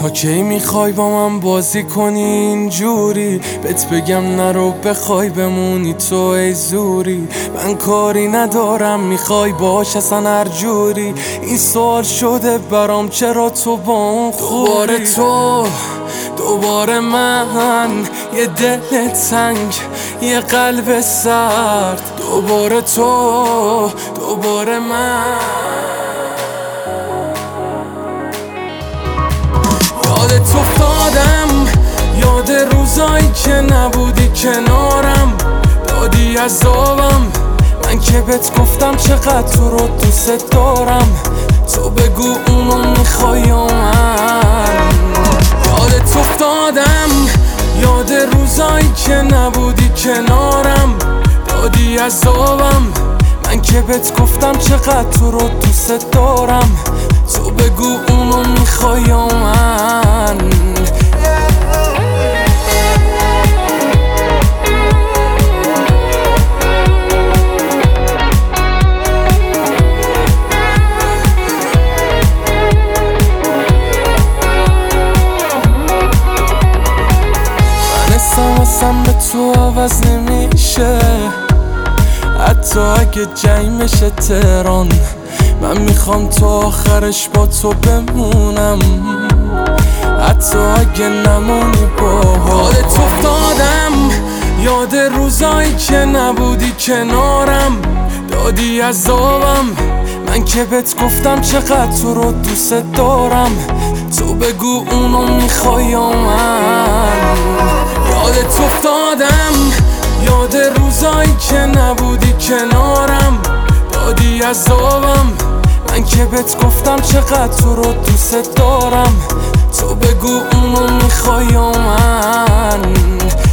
تا کی میخوای با من بازی کنی اینجوری؟ بهت بگم نرو بخوای بمونی تو ای زوری. من کاری ندارم میخوای باش اصلا هر جوری. این سوال شده برام چرا تو با اون خوری؟ دوباره تو دوباره من، یه دل تنگ یه قلب سرد. دوباره تو دوباره من. یادت افتادم، یاد روزایی که نبودی کنارم، دادی عذابم. من که بهت گفتم چقدر تو رو دوست دارم، تو بگو اونو میخوای یا من. یادت افتادم، یاد روزایی که نبودی کنارم، دادی عذابم. من که بهت گفتم چقدر تو رو دوست دارم، تو بگو اونو میخوای یا من. واسم به تو عوض نمیشه، حتی اگه جنگ بشه تهران. من میخوام تو آخرش با تو بمونم، حتی اگه نمونی باها. یادت افتادم، یاد روزایی که نبودی کنارم، دادی عذابم. من که بهت گفتم چقدر تو رو دوست دارم، تو بگو اونو میخوای یا من. یادت افتادم، یاد روزایی که نبودی کنارم، دادی عذابم. من که بهت گفتم چقدر تو رو دوست دارم، تو بگو اونو میخوای یا من.